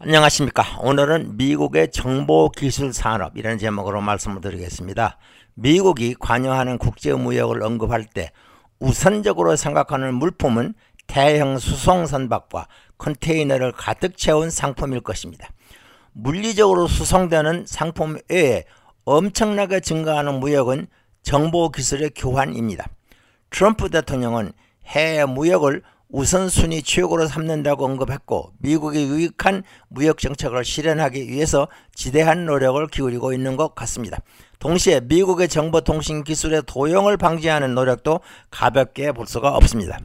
안녕하십니까. 오늘은 미국의 정보기술산업이라는 제목으로 말씀을 드리겠습니다. 미국이 관여하는 국제무역을 언급할 때 우선적으로 생각하는 물품은 대형 수송선박과 컨테이너를 가득 채운 상품일 것입니다. 물리적으로 수송되는 상품 외에 엄청나게 증가하는 무역은 정보기술의 교환입니다. 트럼프 대통령은 해외 무역을 우선순위 최고로 삼는다고 언급했고, 미국이 유익한 무역정책을 실현하기 위해서 지대한 노력을 기울이고 있는 것 같습니다. 동시에 미국의 정보통신기술의 도용을 방지하는 노력도 가볍게 볼 수가 없습니다.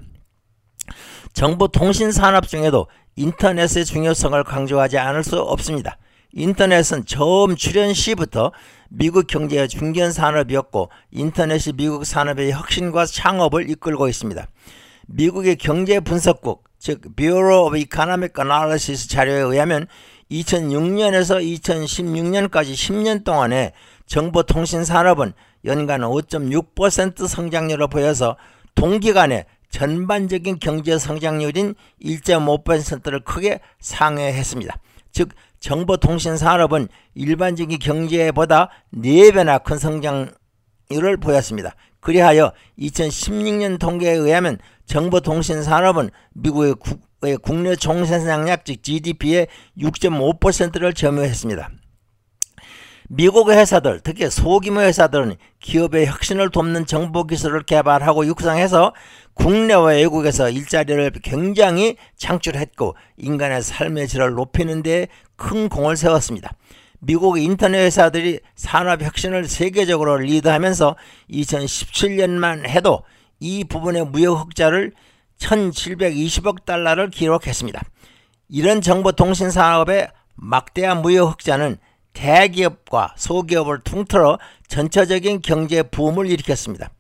정보통신산업 중에도 인터넷의 중요성을 강조하지 않을 수 없습니다. 인터넷은 처음 출현 시부터 미국 경제의 중견산업이었고, 인터넷이 미국 산업의 혁신과 창업을 이끌고 있습니다. 미국의 경제분석국, 즉 Bureau of Economic Analysis 자료에 의하면 2006년에서 2016년까지 10년 동안에 정보통신산업은 연간 5.6% 성장률을 보여서 동기간에 전반적인 경제 성장률인 1.5%를 크게 상회했습니다. 즉 정보통신산업은 일반적인 경제보다 4배나 큰 성장률을 보였습니다. 그리하여 2016년 통계에 의하면 정보통신산업은 미국의 국내 총생산량 즉 GDP의 6.5%를 점유했습니다. 미국의 회사들, 특히 소규모 회사들은 기업의 혁신을 돕는 정보기술을 개발하고 육성해서 국내와 외국에서 일자리를 굉장히 창출했고, 인간의 삶의 질을 높이는 데 큰 공을 세웠습니다. 미국의 인터넷 회사들이 산업혁신을 세계적으로 리드하면서 2017년만 해도 이 부분의 무역 흑자를 1720억 달러를 기록했습니다. 이런 정보통신산업의 막대한 무역 흑자는 대기업과 소기업을 통틀어 전체적인 경제 붐을 일으켰습니다.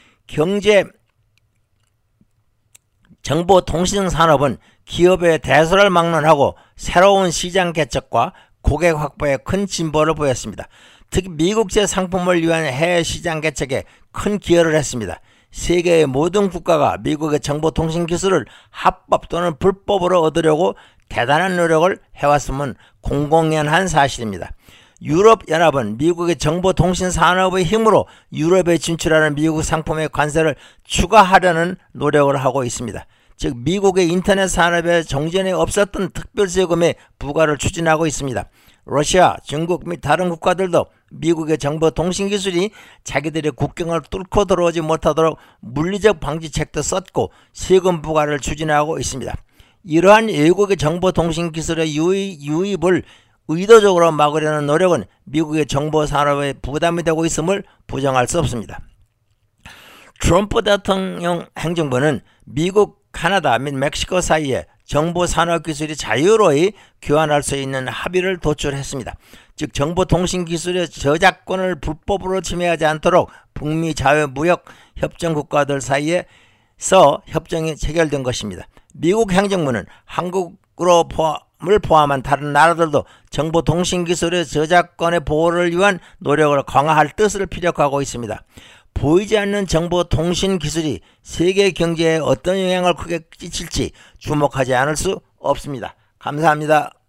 정보통신산업은 기업의 대수를 막론하고 새로운 시장 개척과 고객 확보에 큰 진보를 보였습니다. 특히 미국제 상품을 위한 해외 시장 개척에 큰 기여를 했습니다. 세계의 모든 국가가 미국의 정보통신 기술을 합법 또는 불법으로 얻으려고 대단한 노력을 해왔음은 공공연한 사실입니다. 유럽연합은 미국의 정보통신 산업의 힘으로 유럽에 진출하는 미국 상품의 관세를 추가하려는 노력을 하고 있습니다. 즉 미국의 인터넷 산업에 종전에 없었던 특별세금의 부과를 추진하고 있습니다. 러시아, 중국 및 다른 국가들도 미국의 정보통신기술이 자기들의 국경을 뚫고 들어오지 못하도록 물리적 방지책도 썼고 세금 부과를 추진하고 있습니다. 이러한 외국의 정보통신기술의 유입을 의도적으로 막으려는 노력은 미국의 정보산업에 부담이 되고 있음을 부정할 수 없습니다. 트럼프 대통령 행정부는 미국, 캐나다 및 멕시코 사이에 정보산업기술이 자유로이 교환할 수 있는 합의를 도출했습니다. 즉 정보통신기술의 저작권을 불법으로 침해하지 않도록 북미 자유무역 협정 국가들 사이에서 협정이 체결된 것입니다. 미국 행정부는 한국을 포함한 다른 나라들도 정보통신기술의 저작권의 보호를 위한 노력을 강화할 뜻을 피력하고 있습니다. 보이지 않는 정보통신 기술이 세계 경제에 어떤 영향을 크게 끼칠지 주목하지 않을 수 없습니다. 감사합니다.